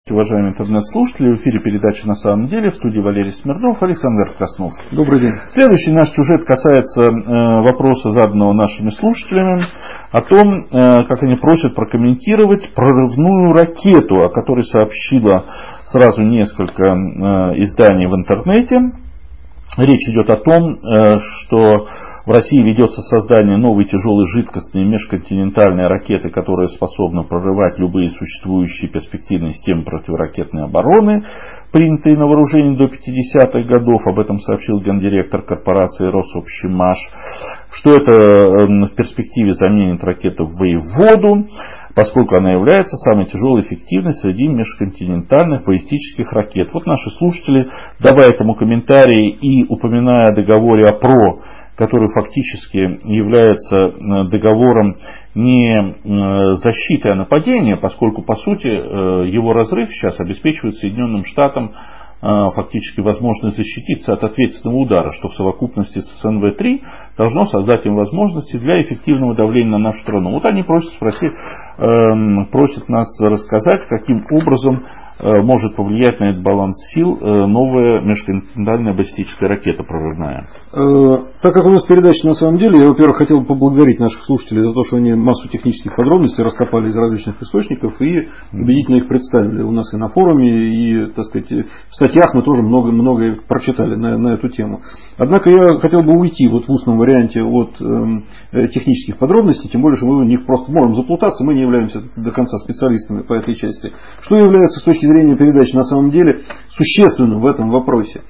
Уважаемые интернет-слушатели, в эфире передача «На самом деле», в студии Валерий Смирнов, Александр Красновский. Добрый день. Следующий наш сюжет касается вопроса, заданного нашими слушателями, о том, как они просят прокомментировать прорывную ракету, о которой сообщило сразу несколько изданий в интернете. Речь идет о том, что в России ведется создание новой тяжелой жидкостной межконтинентальной ракеты, которая способна прорывать любые существующие перспективные системы противоракетной обороны, принятые на вооружение до 50-х годов. Об этом сообщил гендиректор корпорации Рособщемаш. Что это в перспективе заменит ракету «Воеводу», поскольку она является самой тяжелой и эффективной среди межконтинентальных баллистических ракет. Вот наши слушатели, давая этому комментарии и упоминая о договоре ОПРО, который фактически является договором не защиты, а нападения, поскольку, по сути, его разрыв сейчас обеспечивает Соединенным Штатам фактически возможность защититься от ответственного удара, что в совокупности с СНВ-3 должно создать им возможности для эффективного давления на нашу страну. Вот они просят нас рассказать, каким образом может повлиять на этот баланс сил новая межконтинентальная баллистическая ракета прорывная. Так как у нас передача «На самом деле», я, во-первых, хотел поблагодарить наших слушателей за то, что они массу технических подробностей раскопали из различных источников и убедительно их представили у нас и на форуме, и, так сказать, в статьях мы тоже много прочитали на эту тему. Однако я хотел бы уйти вот в устном варианте от технических подробностей, тем более, что мы в них просто можем заплутаться, мы не являемся до конца специалистами по этой части. Что является с точки зрения передачи «На самом деле» существенным в этом вопросе?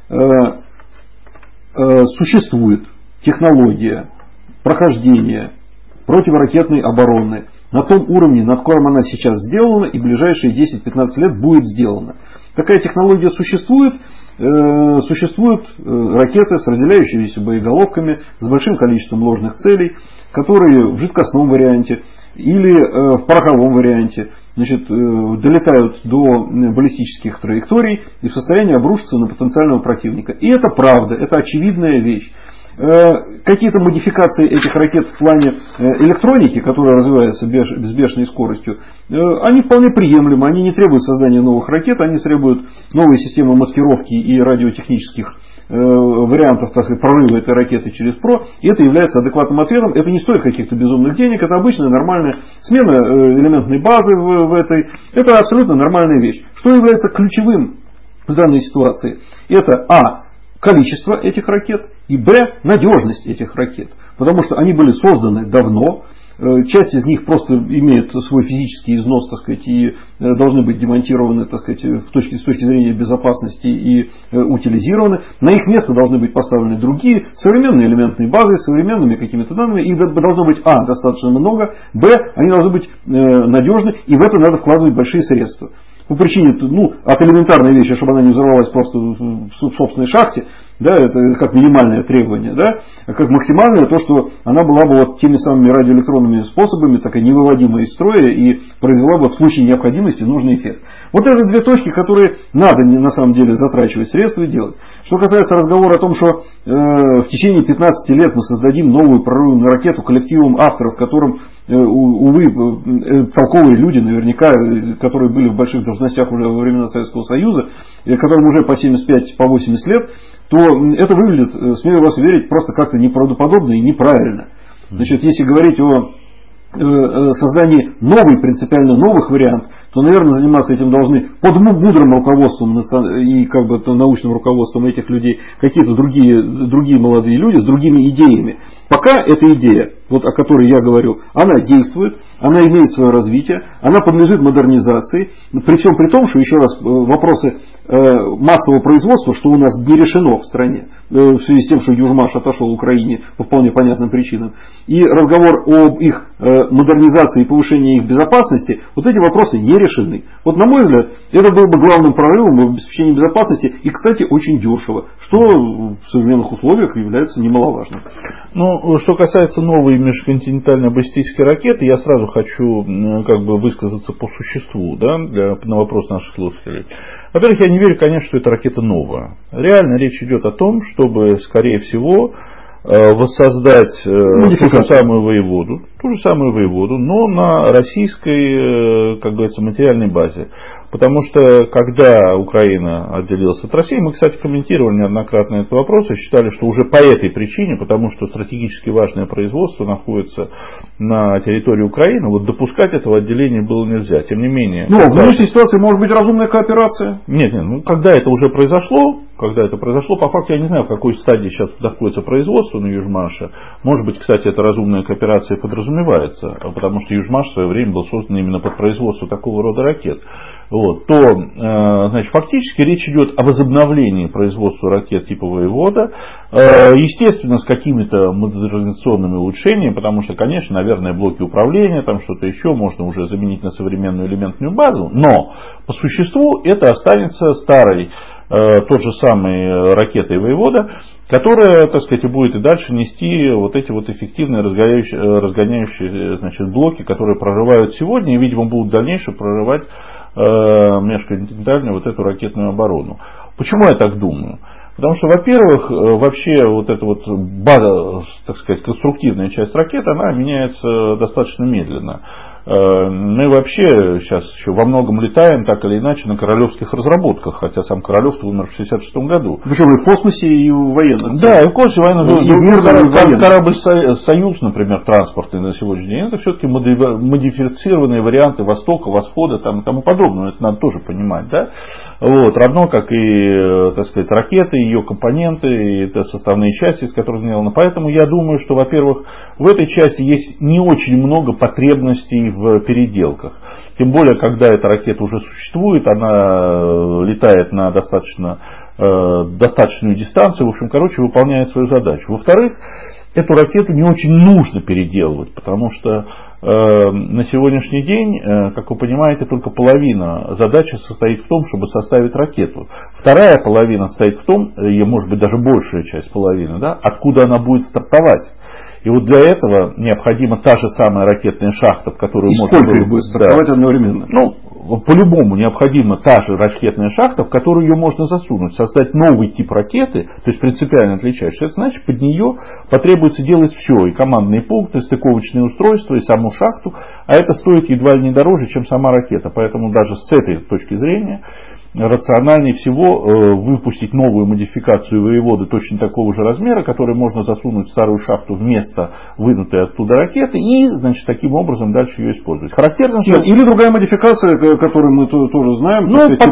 Существует технология прохождения противоракетной обороны на том уровне, над которым она сейчас сделана и в ближайшие 10-15 лет будет сделана. Такая технология существует. Существуют ракеты с разделяющимися боеголовками, с большим количеством ложных целей, которые в жидкостном варианте или в пороховом варианте долетают до баллистических траекторий и в состоянии обрушиться на потенциального противника. И это правда, это очевидная вещь. Какие-то модификации этих ракет в плане электроники, которая развивается с бешеной скоростью, они вполне приемлемы, они не требуют создания новых ракет, они требуют новой системы маскировки и радиотехнических вариантов, так сказать, прорыва этой ракеты через ПРО, и это является адекватным ответом. Это не стоит каких-то безумных денег, это обычная нормальная смена элементной базы в этой. Это абсолютно нормальная вещь. Что является ключевым в данной ситуации? Это количество этих ракет и надежность этих ракет. Потому что они были созданы давно. Часть из них просто имеет свой физический износ, так сказать, и должны быть демонтированы, так сказать, с точки зрения безопасности и утилизированы. На их место должны быть поставлены другие современные элементные базы, с современными какими-то данными. Их должно быть достаточно много, они должны быть надежны, и в это надо вкладывать большие средства. По причине, от элементарной вещи, чтобы она не взорвалась просто в собственной шахте, да, это как минимальное требование, да, а как максимальное то, что она была бы вот теми самыми радиоэлектронными способами, такая невыводимая из строя и произвела бы в случае необходимости нужный эффект. Вот это две точки, которые надо на самом деле затрачивать средства и делать. Что касается разговора о том, что в течение 15 лет мы создадим новую прорывную ракету коллективом авторов, которым, увы, толковые люди наверняка, которые были в больших должностях уже во времена Советского Союза, которым уже по 75, по 80 лет, то это выглядит, смею вас уверить, просто как-то неправдоподобно и неправильно. Если говорить о создании принципиально новых вариантов, то, наверное, заниматься этим должны под мудрым руководством и научным руководством этих людей какие-то другие молодые люди с другими идеями. Пока эта идея, о которой я говорю, она действует, она имеет свое развитие, она подлежит модернизации, причем при том, что, еще раз, вопросы массового производства, что у нас не решено в стране, в связи с тем, что Южмаш отошел Украине по вполне понятным причинам, и разговор об их модернизации и повышении их безопасности, эти вопросы не решены. На мой взгляд, это было бы главным прорывом в обеспечении безопасности и, кстати, очень дешево, что в современных условиях является немаловажным. Что касается новой межконтинентальной баллистической ракеты, я сразу хочу высказаться по существу, на вопрос наших слушателей. Во-первых, я не верю, конечно, что эта ракета новая. Реально речь идет о том, чтобы, скорее всего, воссоздать ту же самую воеводу, но на российской, как говорится, материальной базе. Потому что, когда Украина отделилась от России, мы, кстати, комментировали неоднократно этот вопрос и считали, что уже по этой причине, потому что стратегически важное производство находится на территории Украины, вот допускать этого отделения было нельзя. Тем не менее... Ну, в нынешней ситуации может быть разумная кооперация? Нет, когда это уже произошло, по факту я не знаю, в какой стадии сейчас находится производство на Южмаше. Может быть, кстати, эта разумная кооперация подразумевается, потому что Южмаш в свое время был создан именно под производство такого рода ракет. Вот, значит, фактически речь идет о возобновлении производства ракет типа «Воевода», естественно, с какими-то модернизационными улучшениями, потому что, конечно, наверное, блоки управления, там что-то еще можно уже заменить на современную элементную базу, но по существу это останется старой, тот же самой ракетой «Воевода», которая, так сказать, и будет и дальше нести вот эти вот эффективные разгоняющие, значит, блоки, которые прорывают сегодня и, видимо, будут в дальнейшем прорывать межконтинентальную вот эту ракетную оборону. Почему я так думаю? Потому что, во-первых, вообще вот эта вот база, так сказать, конструктивная часть ракет, она меняется достаточно медленно. Мы вообще сейчас еще во многом летаем так или иначе на королевских разработках, хотя сам Королев умер в 1966 году. Причем и в космосе, и в военном. Да, и в космосе, военном. Корабль «Союз», например, транспортный на сегодняшний день, это все-таки модифицированные варианты Востока, Восхода там, и тому подобное. Это надо тоже понимать. Да? Вот, равно как и, так сказать, ракеты, ее компоненты, и это составные части, из которых сделаны. Поэтому я думаю, что, во-первых, в этой части есть не очень много потребностей в переделках. Тем более, когда эта ракета уже существует, она летает на достаточную дистанцию, в общем, выполняет свою задачу. Во-вторых, эту ракету не очень нужно переделывать, потому что на сегодняшний день, как вы понимаете, только половина задачи состоит в том, чтобы составить ракету. Вторая половина состоит в том, и может быть даже большая часть половины, да, откуда она будет стартовать. И вот для этого необходима та же самая ракетная шахта, в которую можно... Сколько их будет стартовать одновременно? По-любому необходима та же ракетная шахта, в которую ее можно засунуть, создать новый тип ракеты, то есть принципиально отличающийся. Это значит, под нее потребуется делать все, и командные пункты, и стыковочные устройства, и саму шахту, а это стоит едва ли не дороже, чем сама ракета. Поэтому даже с этой точки зрения рациональнее всего выпустить новую модификацию «Воеводы» точно такого же размера, которую можно засунуть в старую шахту вместо вынутой оттуда ракеты и, значит, таким образом дальше ее использовать. Характерно, что... Или другая модификация, которую мы тоже знаем,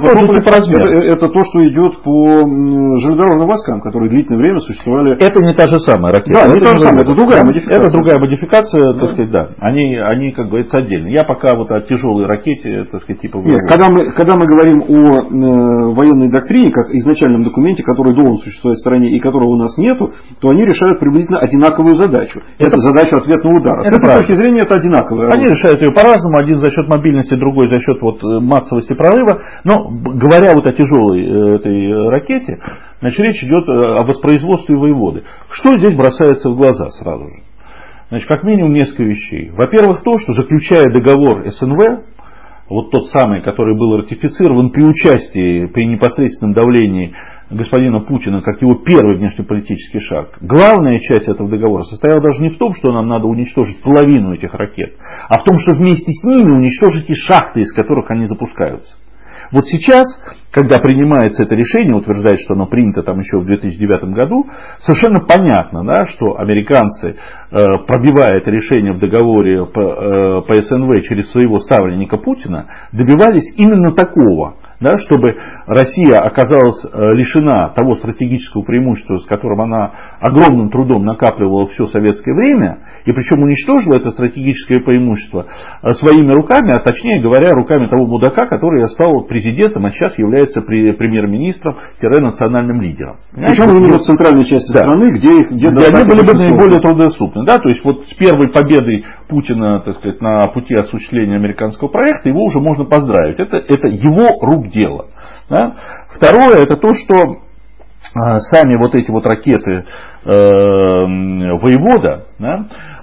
это то, что идет по железнодорожным войскам, которые длительное время существовали. Это не та же самая ракета. Да, не та же самая, это другая модификация. Это другая модификация, так сказать, да. Они, как говорится, отдельно. Я пока вот о тяжелой ракете, так сказать, типа «Воеводы». Нет, когда мы говорим о военной доктрине, как изначальном документе, который должен существовать в стране и которого у нас нету, то они решают приблизительно одинаковую задачу. Это задача ответного удара. С этой точки зрения это одинаковая. Они решают ее по-разному, один за счет мобильности, другой за счет массовости прорыва. Но говоря о тяжелой этой ракете, значит, речь идет о воспроизводстве «Воеводы». Что здесь бросается в глаза сразу же? Значит, как минимум несколько вещей. Во-первых, то, что заключая договор СНВ, вот тот самый, который был ратифицирован при участии, при непосредственном давлении господина Путина, как его первый внешнеполитический шаг. Главная часть этого договора состояла даже не в том, что нам надо уничтожить половину этих ракет, а в том, что вместе с ними уничтожить и шахты, из которых они запускаются. Вот сейчас, когда принимается это решение, утверждает, что оно принято там еще в 2009 году, совершенно понятно, да, что американцы, пробивая это решение в договоре по СНВ через своего ставленника Путина, добивались именно такого. Да, чтобы Россия оказалась лишена того стратегического преимущества, с которым она огромным трудом накапливала все советское время, и причем уничтожила это стратегическое преимущество своими руками, а точнее говоря, руками того мудака, который стал президентом, а сейчас является премьер-министром-национальным лидером. Причем именно в центральной части страны, где они были бы наиболее труднодоступны. Да, то есть вот с первой победой Путина, так сказать, на пути осуществления американского проекта, его уже можно поздравить. Это его рук дело. Да? Второе, это то, что сами вот эти вот ракеты «Воевода», да,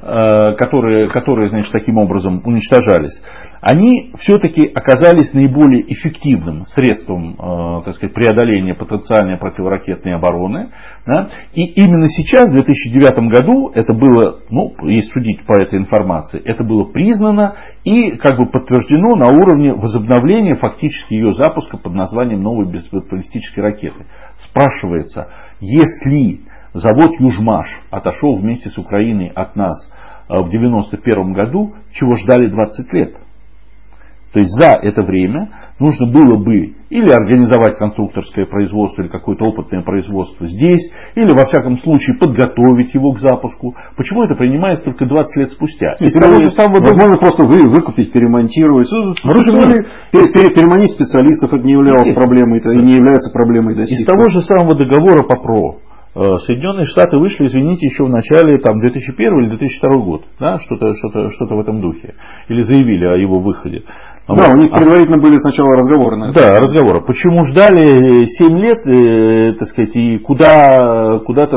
которые, значит, таким образом уничтожались, они все-таки оказались наиболее эффективным средством, так сказать, преодоления потенциальной противоракетной обороны. Да? И именно сейчас, в 2009 году, это было, ну, если судить по этой информации, это было признано и как бы подтверждено на уровне возобновления фактически ее запуска под названием новой баллистической ракеты. Спрашивается, если завод Южмаш отошел вместе с Украиной от нас в 1991 году, чего ждали 20 лет? То есть за это время нужно было бы или организовать конструкторское производство, или какое-то опытное производство здесь, или во всяком случае подготовить его к запуску. Почему это принимается только 20 лет спустя? Из того же самого можно просто выкупить, перемонтировать. Переманить специалистов, это не являлось проблемой, это не является проблемой до сих пор. Из того же самого договора по ПРО Соединенные Штаты вышли, извините, еще в начале 2001 или 2002 год, да, что-то в этом духе, или заявили о его выходе. Да, у них предварительно были сначала разговоры на это. Да, разговоры. Почему ждали 7 лет, так сказать, и куда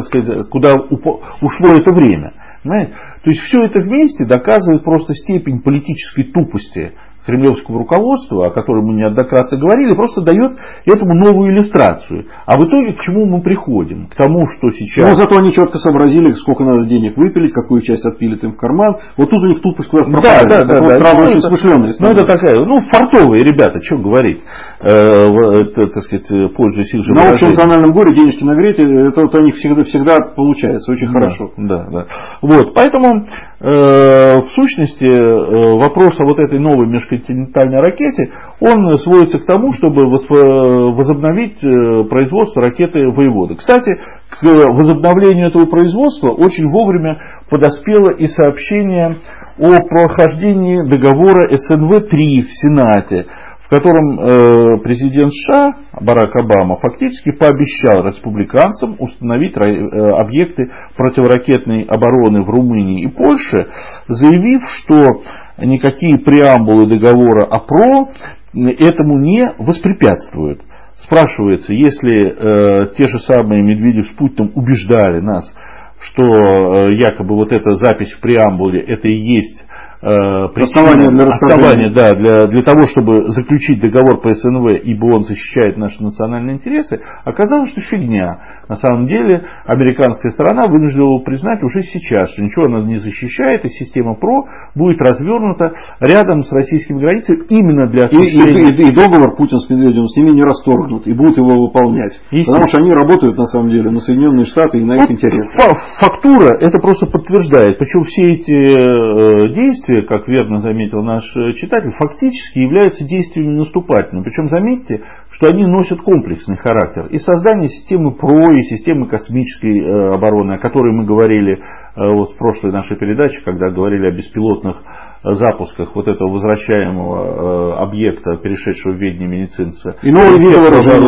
ушло это время? Понимаете? То есть все это вместе доказывает просто степень политической тупости кремлевского руководства, о котором мы неоднократно говорили, просто дает этому новую иллюстрацию. А в итоге к чему мы приходим? К тому, что сейчас... Но зато они четко сообразили, сколько надо денег выпилить, какую часть отпилит им в карман. Вот тут у них тупость куда-то пропадает. Да. Сразу очень смышленые. Ну, это такая, фартовые ребята, что говорить, так сказать, пользуясь их же на общенациональном горе денежки нагреть, это вот у них всегда получается очень хорошо. Да. Вот, поэтому, в сущности, вопрос о вот этой новой межконтинентальной ракете, он сводится к тому, чтобы возобновить производство ракеты «Воевода». Кстати, к возобновлению этого производства очень вовремя подоспело и сообщение о прохождении договора СНВ-3 в Сенате, в котором президент США Барак Обама фактически пообещал республиканцам установить объекты противоракетной обороны в Румынии и Польше, заявив, что никакие преамбулы договора о ПРО этому не воспрепятствуют. Спрашивается, если те же самые Медведев с Путиным убеждали нас, что якобы вот эта запись в преамбуле это и есть основание для того, чтобы заключить договор по СНВ, ибо он защищает наши национальные интересы, оказалось, что фигня. На самом деле, американская сторона вынуждена признать уже сейчас, что ничего она не защищает, и система ПРО будет развернута рядом с российскими границами именно для осуществления... И договор Путин с Медведевым с ними не расторгнут, и будут его выполнять. Потому что они работают, на самом деле, на Соединенные Штаты и на их интересы. Фактура это просто подтверждает. Причем все эти действия, как верно заметил наш читатель, фактически являются действиями наступательными. Причем заметьте, что они носят комплексный характер. И создание системы ПРО, и системы космической обороны, о которой мы говорили вот в прошлой нашей передаче, когда говорили о беспилотных запусках вот этого возвращаемого объекта, перешедшего в ведение медицинца. И новые виды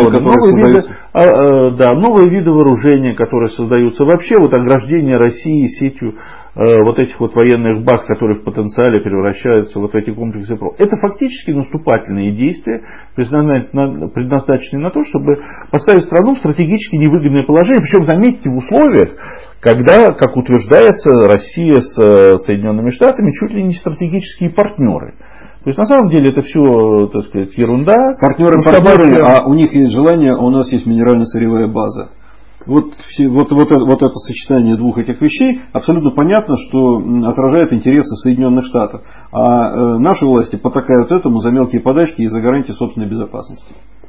вооружения, новые виды вооружения, которые создаются. Вообще вот ограждение России сетью вот этих вот военных баз, которые в потенциале превращаются вот в эти комплексы ПРО. Это фактически наступательные действия, предназначенные на то, чтобы поставить страну в стратегически невыгодное положение. Причем, заметьте, в условиях, когда, как утверждается, Россия с Соединенными Штатами чуть ли не стратегические партнеры. То есть на самом деле это все, так сказать, ерунда. Партнеры, а у них есть желание, а у нас есть минерально-сырьевая база. Вот это сочетание двух этих вещей абсолютно понятно, что отражает интересы Соединенных Штатов. А наши власти потакают этому за мелкие подачки и за гарантии собственной безопасности.